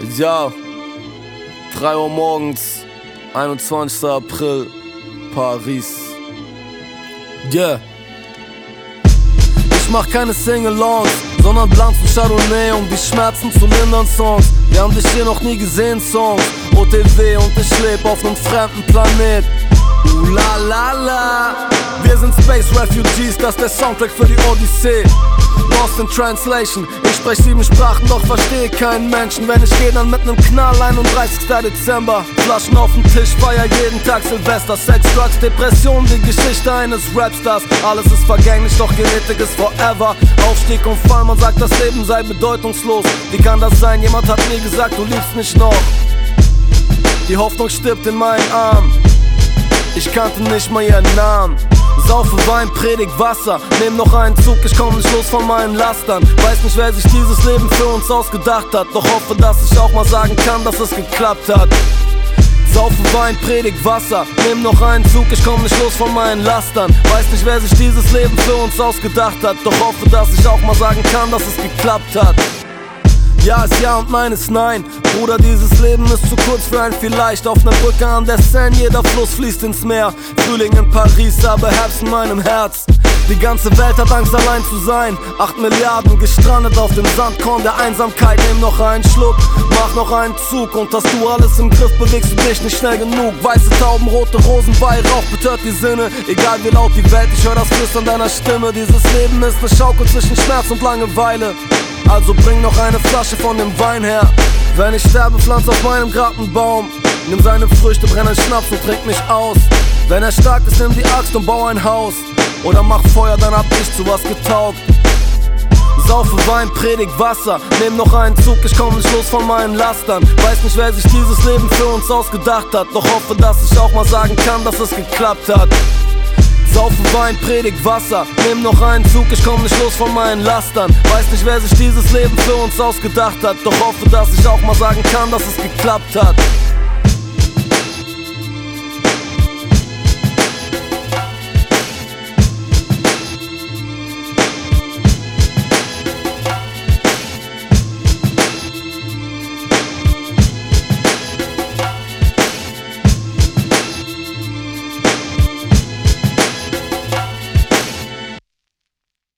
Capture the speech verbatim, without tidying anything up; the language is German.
Ja, drei Uhr morgens, einundzwanzigster April, Paris. Yeah. Ich mach keine Sing-Alongs, sondern Blanc und Chardonnay, um die Schmerzen zu lindern. Songs, wir haben dich hier noch nie gesehen, Songs. O T W und ich leb auf nem fremden Planet. Uh la la la. Wir sind Space Refugees, das ist der Soundtrack für die Odyssee. Lost in Translation, ich sprech sieben Sprachen, doch verstehe keinen Menschen. Wenn ich geh, dann mit nem Knall, einunddreißigster Dezember. Flaschen auf dem Tisch, feier jeden Tag Silvester. Sex, Drugs, Depression, die Geschichte eines Rapstars. Alles ist vergänglich, doch Genetik ist forever. Aufstieg und Fall, man sagt, das Leben sei bedeutungslos. Wie kann das sein? Jemand hat mir gesagt, du liebst mich noch. Die Hoffnung stirbt in meinen Armen. Ich kannte nicht mal ihren Namen. Saufe Wein, predig Wasser, nehm noch einen Zug, ich komm nicht los von meinen Lastern. Weiß nicht, wer sich dieses Leben für uns ausgedacht hat, doch hoffe, dass ich auch mal sagen kann, dass es geklappt hat. Saufe Wein, predig Wasser, nehm noch einen Zug, ich komm nicht los von meinen Lastern. Weiß nicht, wer sich dieses Leben für uns ausgedacht hat, doch hoffe, dass ich auch mal sagen kann, dass es geklappt hat. Ja ist ja und nein ist nein. Bruder, dieses Leben ist zu kurz für ein Vielleicht. Auf ner Brücke an der Seine, jeder Fluss fließt ins Meer. Frühling in Paris, aber Herbst in meinem Herz. Die ganze Welt hat Angst, allein zu sein. Acht Milliarden gestrandet auf dem Sandkorn der Einsamkeit. Nehm noch einen Schluck, mach noch einen Zug. Und hast du alles im Griff, bewegst du dich nicht schnell genug. Weiße Tauben, rote Rosen, Weihrauch betört die Sinne. Egal wie laut die Welt, ich hör das Flüstern deiner Stimme. Dieses Leben ist ne Schaukel zwischen Schmerz und Langeweile. Also bring noch eine Flasche von dem Wein her. Wenn ich sterbe, pflanz auf meinem Grab einen Baum. Nimm seine Früchte, brenn einen Schnaps und trink mich aus. Wenn er stark ist, nimm die Axt und bau ein Haus. Oder mach Feuer, dann hab ich zu was getaugt. Saufe Wein, predig Wasser, nehm noch einen Zug, ich komm nicht los von meinen Lastern. Weiß nicht, wer sich dieses Leben für uns ausgedacht hat, doch hoffe, dass ich auch mal sagen kann, dass es geklappt hat. Saufe Wein, predig Wasser, nehm noch einen Zug, ich komm nicht los von meinen Lastern. Weiß nicht, wer sich dieses Leben für uns ausgedacht hat, doch hoffe, dass ich auch mal sagen kann, dass es geklappt hat.